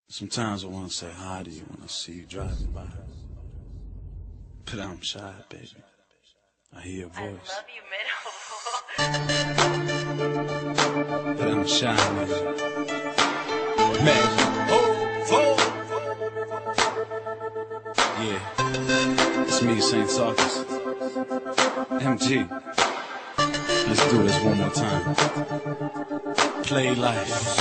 Sometimes I want to say hi to you when I see you driving by. But I'm shy, baby. I hear your voice. I love you, middle. But I'm shy, man. Magic. Yeah. It's me, St. Sarkis. MG. Let's do this one more time. Play life.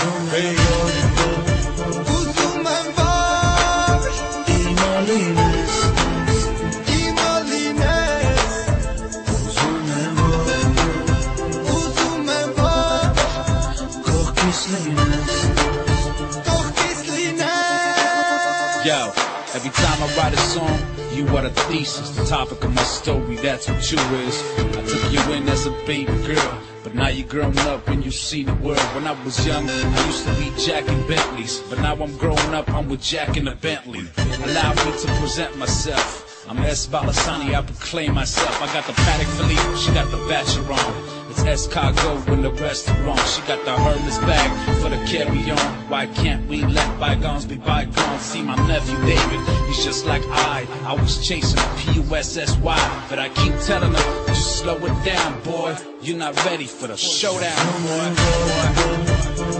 Yo, every time I write a song, you are the thesis, the topic of my story, that's what you is. I took you in as a baby girl, but now you're grown up and you see the world. When I was young, I used to be jacking Bentleys, but now I'm grown up, I'm with Jack in a Bentley. Allow me to present myself. I'm S. Balasani, I proclaim myself. I got the Patek Philippe, she got the Vacheron. It's escargot in the restaurant. She got the Hermes bag for the carry-on. Why can't we let bygones be bygones? See my nephew David, he's just like I was chasing a P-U-S-S-Y, but I keep telling him, just slow it down, boy. You're not ready for the showdown, boy.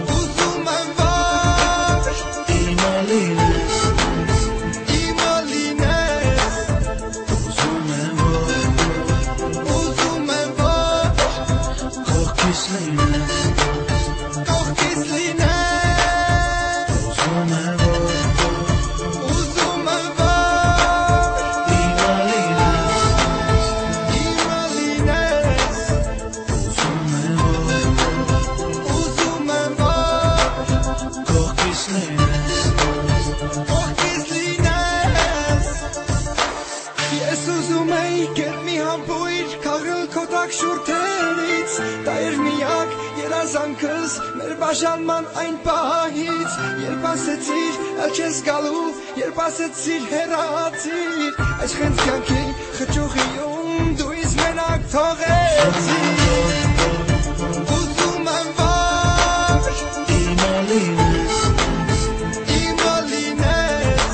Զանքս մեր բաժանման այն պահից, երբ ասեցիր ալ չես գալու, երբ ասեցիր հեռացիր, այս խենց կյանքի խճուղիում դու ինձ մենակ թողեցիր։ Ուզում եմ որ իմը լինես, իմը լինես,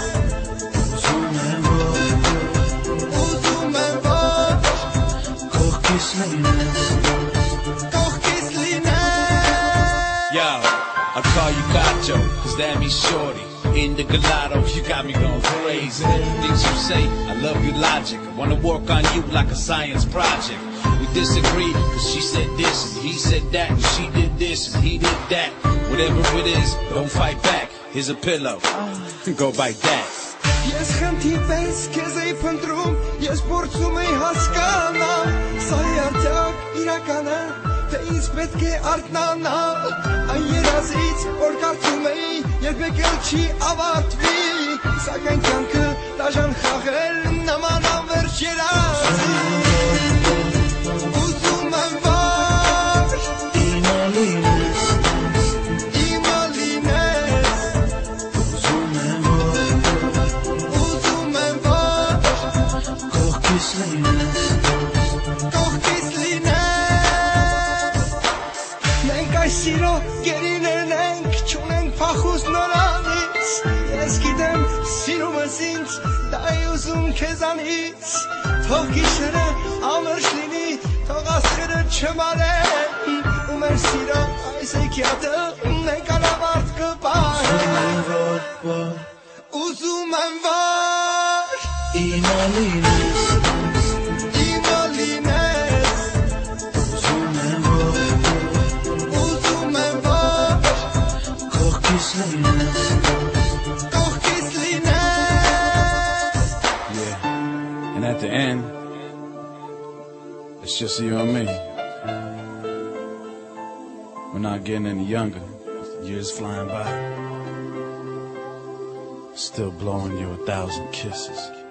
ուզում եմ որ կողքիս լինես։ I call you Gacho, cause that means shorty. In the gelato, you got me going crazy. Things you say, I love your logic. I wanna work on you like a science project. We disagree, cause she said this, and he said that, and she did this, and he did that. Whatever it is, don't fight back. Here's a pillow, go bite that. Ես խնդիրվես քեզ էի փնտրում, ես փորձում էի հասկանալ, սա է արդյոք իրականը, թե ինձ պետք է արթնանալ, այն երազից, որ կարծում էի, երբեք էլ չի ավարտվի, սակայն կյանքը դաժան խաղեր նման անվերջ երազի, ուզում եմ որ իմը լինես, իմը լինես, ուզում եմ որ կողքիս լինես, կողքիս լինես, մենք այս սիրո գերիներն ենք, չունենք փախուստ նորանից, ես գիտեմ սիրումս ինձ, դա է ուզում քեզանից, թող գիշերը ամրջ լինի, թող աստղերը չմարեն, ու մեր սիրո այս էքյատը մենք անավարտ կպահեն, ուզում եմ որ իմը լինես, իմը լինես, ուզում եմ որ կողքիս լինես, կողքիս լինես. Yeah, and at the end, it's just you and me. We're not getting any younger, years flying by. Still blowing you 1,000 kisses.